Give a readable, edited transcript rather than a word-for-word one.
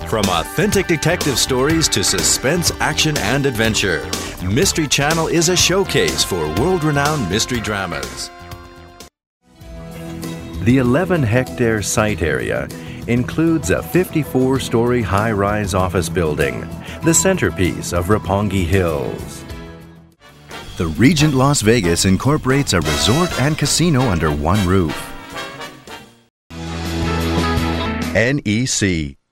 From authentic detective stories to suspense, action, and adventure, Mystery Channel is a showcase for world-renowned mystery dramas. The 11-hectare site area includes a 54-story high-rise office building, the centerpiece of Roppongi Hills. The Regent Las Vegas incorporates a resort and casino under one roof. NEC